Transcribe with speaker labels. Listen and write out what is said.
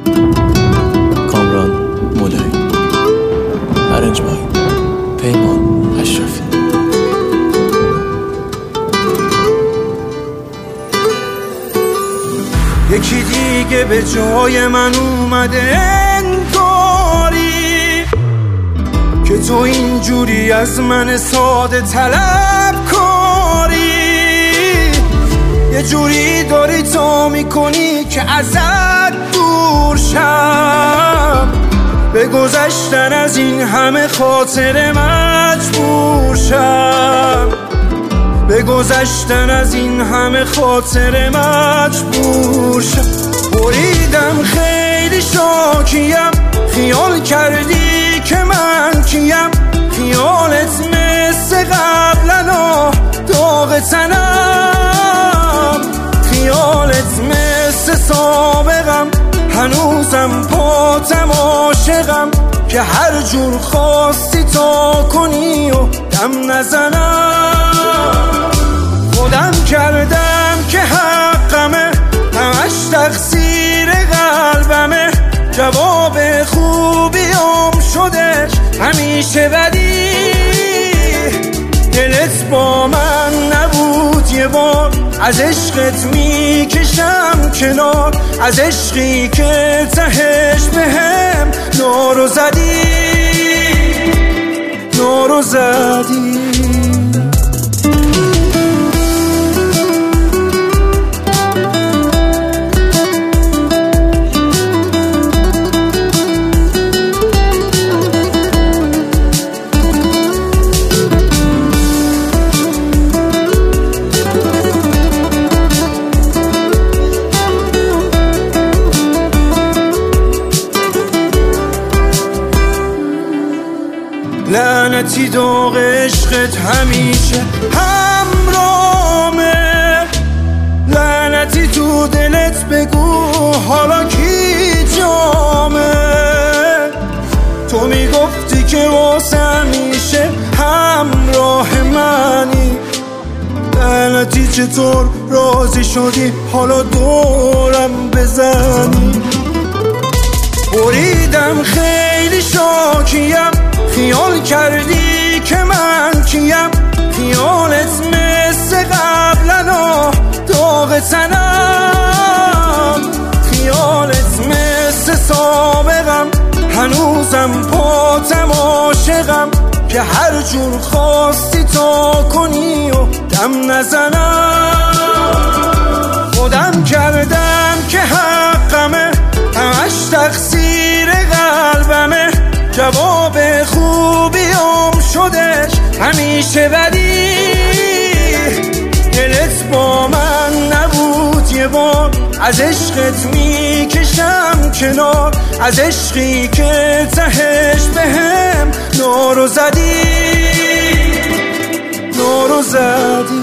Speaker 1: کامران مولایی، ارنج بای پیمان اشرفی.
Speaker 2: یکی دیگه به جای من اومده انگاری که تو اینجوری از من ساده طلب کاری، یه جوری داری تا میکنی که ازت دور شم، به گذشتن از این همه خاطر مجبور شم، به گذشتن از این همه خاطر مجبور شم. بریدم خیلی شاکیم، خیال کردی که من کیم، خیالت مثل قبلنا داغ تنم، خیالت مثل سابقم هنوزم پاتم عاشقم، که هر جور خواستی تا کنی و دم نزنم. خودم کردم که حقمه، همش تقصیر قلبمه، جواب خوبیام شدش همیشه بدی. دلت با من نبود یه بار، از عشقت میکشم کنار، از عشقی که تهش بهم نارو زدی، نارو زدی. لعنتی داغ عشقت همیشه همرامه، لعنتی تو دلت بگو حالا کی جامه. تو میگفتی که واسه همیشه همراه منی، لعنتی چطور راضی شدی حالا دورم بزنی. بریدم خیلی شاکیم، خیال کردی که من کیم، خیالت مثل قبلنا داغ تنم، خیالت مثل سابقم هنوزم پاتم عاشقم، که هر جور خواستی تا کنی و دم نزنم. خودم کردم که حقمه، همش تقصیر قلبمه، جواب خوبیام شدش همیشه بدی. دلت با من نبود یه بار، از عشقت میکشم کنار، از عشقی که تهش بهم نارو زدی، نارو زدی.